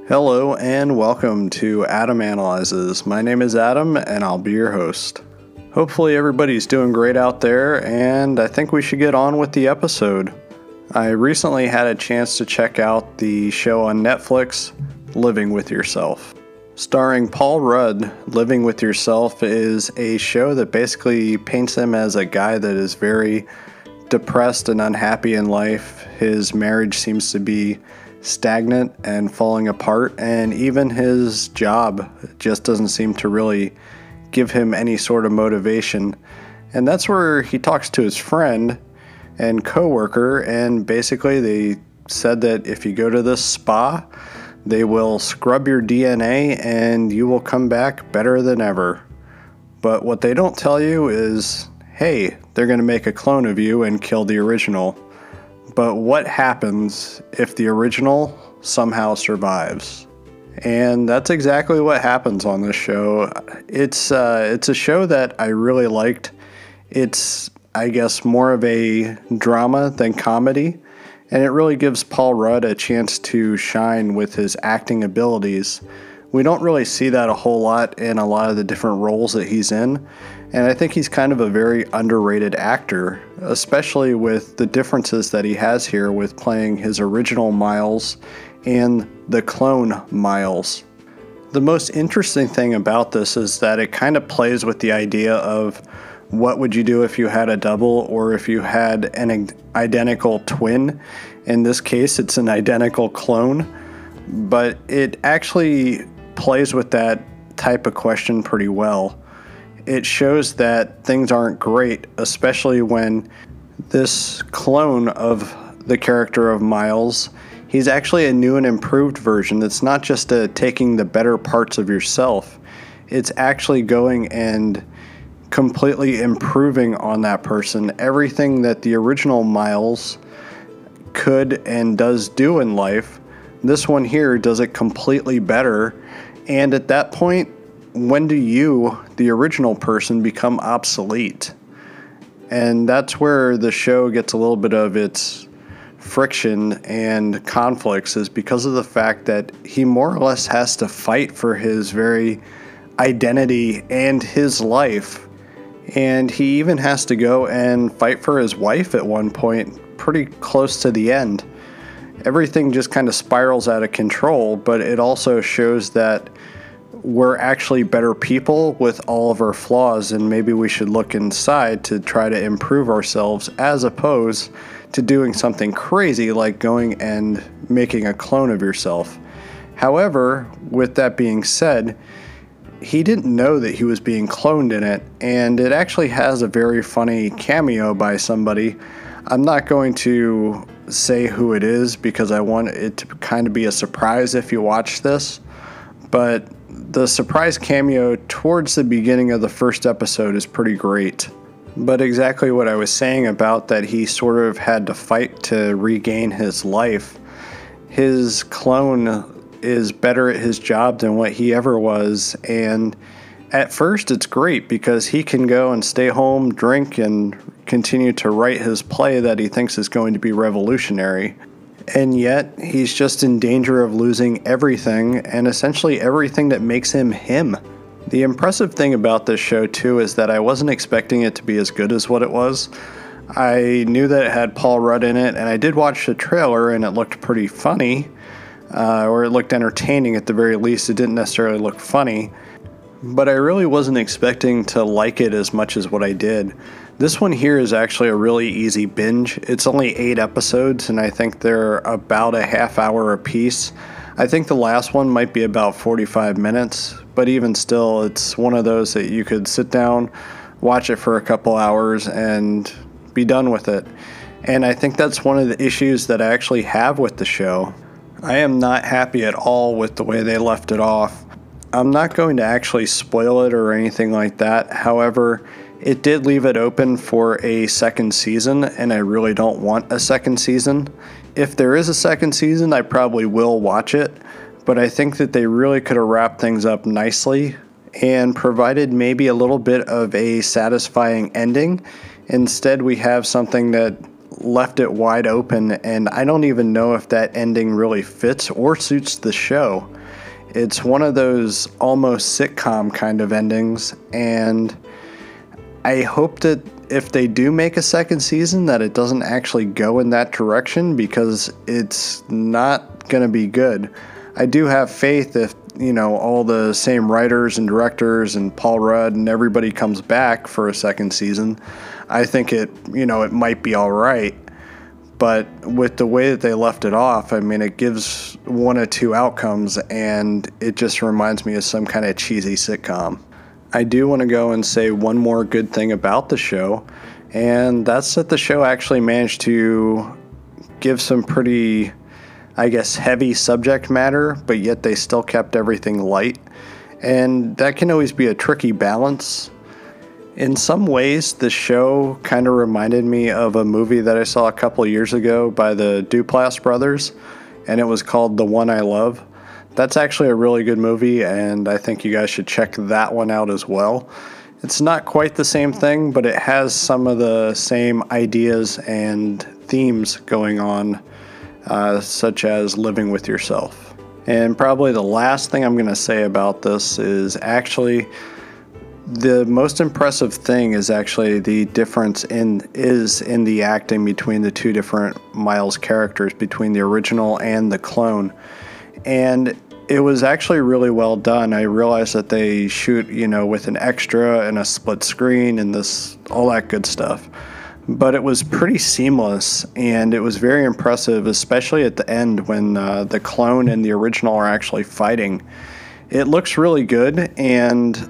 Hello and welcome to Adam Analyzes. My name is Adam and I'll be your host. Hopefully everybody's doing great out there, and I think we should get on with the episode. I recently had a chance to check out the show on Netflix, Living with Yourself. Starring Paul Rudd, Living with Yourself is a show that basically paints him as a guy that is very depressed and unhappy in life. His marriage seems to be stagnant and falling apart, and even his job just doesn't seem to really give him any sort of motivation. And that's where he talks to his friend and coworker, and basically they said that if you go to this spa, they will scrub your DNA and you will come back better than ever. But what they don't tell you is, hey, they're going to make a clone of you and kill the original. But what happens if the original somehow survives? And that's exactly what happens on this show. It's a show that I really liked. It's, I guess, more of a drama than comedy. And it really gives Paul Rudd a chance to shine with his acting abilities. We don't really see that a whole lot in a lot of the different roles that he's in. And I think he's kind of a very underrated actor, especially with the differences that he has here with playing his original Miles and the clone Miles. The most interesting thing about this is that it kind of plays with the idea of what would you do if you had a double or if you had an identical twin. In this case, it's an identical clone, but it actually plays with that type of question pretty well. It shows that things aren't great, especially when this clone of the character of Miles, he's actually a new and improved version. It's not just taking the better parts of yourself. It's actually going and completely improving on that person. Everything that the original Miles could and does do in life, this one here does it completely better. And at that point, when do you, the original person, become obsolete? And that's where the show gets a little bit of its friction and conflicts, is because of the fact that he more or less has to fight for his very identity and his life. And he even has to go and fight for his wife at one point, pretty close to the end. Everything just kind of spirals out of control, but it also shows that we're actually better people with all of our flaws, and maybe we should look inside to try to improve ourselves as opposed to doing something crazy like going and making a clone of yourself. However, with that being said, he didn't know that he was being cloned in it, and it actually has a very funny cameo by somebody. I'm not going to say who it is because I want it to kind of be a surprise if you watch this, but the surprise cameo towards the beginning of the first episode is pretty great. But exactly what I was saying about that he sort of had to fight to regain his life. His clone is better at his job than what he ever was, and at first it's great because he can go and stay home, drink, and continue to write his play that he thinks is going to be revolutionary. And yet, he's just in danger of losing everything, and essentially everything that makes him him. The impressive thing about this show, too, is that I wasn't expecting it to be as good as what it was. I knew that it had Paul Rudd in it, and I did watch the trailer, and it looked pretty funny, or it looked entertaining at the very least. It didn't necessarily look funny, but I really wasn't expecting to like it as much as what I did. This one here is actually a really easy binge. It's only 8 episodes, and I think they're about a half hour apiece. I think the last one might be about 45 minutes, but even still, it's one of those that you could sit down, watch it for a couple hours, and be done with it. And I think that's one of the issues that I actually have with the show. I am not happy at all with the way they left it off. I'm not going to actually spoil it or anything like that. However, it did leave it open for a second season, and I really don't want a second season. If there is a second season, I probably will watch it, but I think that they really could have wrapped things up nicely and provided maybe a little bit of a satisfying ending. Instead, we have something that left it wide open, and I don't even know if that ending really fits or suits the show. It's one of those almost sitcom kind of endings, and I hope that if they do make a second season that it doesn't actually go in that direction, because it's not going to be good. I do have faith if, all the same writers and directors and Paul Rudd and everybody comes back for a second season. I think it might be all right. But with the way that they left it off, it gives one of two outcomes, and it just reminds me of some kind of cheesy sitcom. I do want to go and say one more good thing about the show, and that's that the show actually managed to give some pretty, heavy subject matter, but yet they still kept everything light. And that can always be a tricky balance. In some ways, the show kind of reminded me of a movie that I saw a couple years ago by the Duplass brothers, and it was called The One I Love. That's actually a really good movie, and I think you guys should check that one out as well. It's not quite the same thing, but it has some of the same ideas and themes going on, such as living with yourself. And probably the last thing I'm going to say about this is actually the most impressive thing is actually the difference in the acting between the two different Miles characters, between the original and the clone. And it was actually really well done. I realized that they shoot, with an extra and a split screen and all that good stuff. But it was pretty seamless, and it was very impressive, especially at the end when the clone and the original are actually fighting. It looks really good, and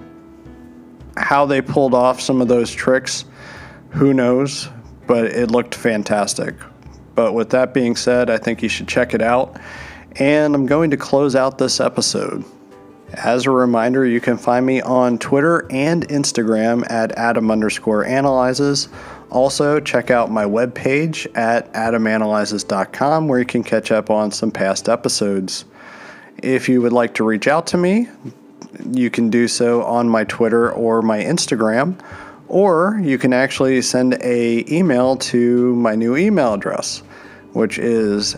how they pulled off some of those tricks, who knows, but it looked fantastic. But with that being said, I think you should check it out, and I'm going to close out this episode. As a reminder, you can find me on Twitter and Instagram at Adam_analyzes. Also, check out my webpage at adamanalyzes.com, where you can catch up on some past episodes. If you would like to reach out to me, you can do so on my Twitter or my Instagram, or you can actually send an email to my new email address, which is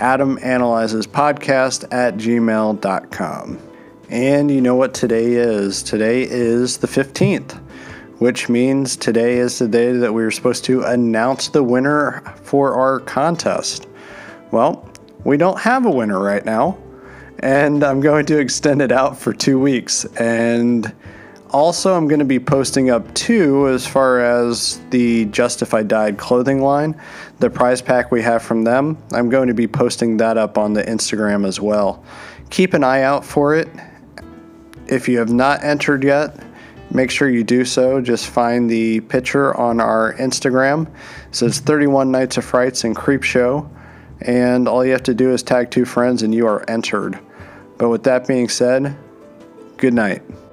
adamanalyzespodcast@gmail.com. And you know what today is? Today is the 15th, which means today is the day that we were supposed to announce the winner for our contest. Well, we don't have a winner right now, and I'm going to extend it out for 2 weeks. And also, I'm going to be posting up too, as far as the Justified Died clothing line, the prize pack we have from them. I'm going to be posting that up on the Instagram as well. Keep an eye out for it. If you have not entered yet, make sure you do so. Just find the picture on our Instagram. It says 31 Nights of Frights and Creep Show. And all you have to do is tag 2 friends and you are entered. But with that being said, good night.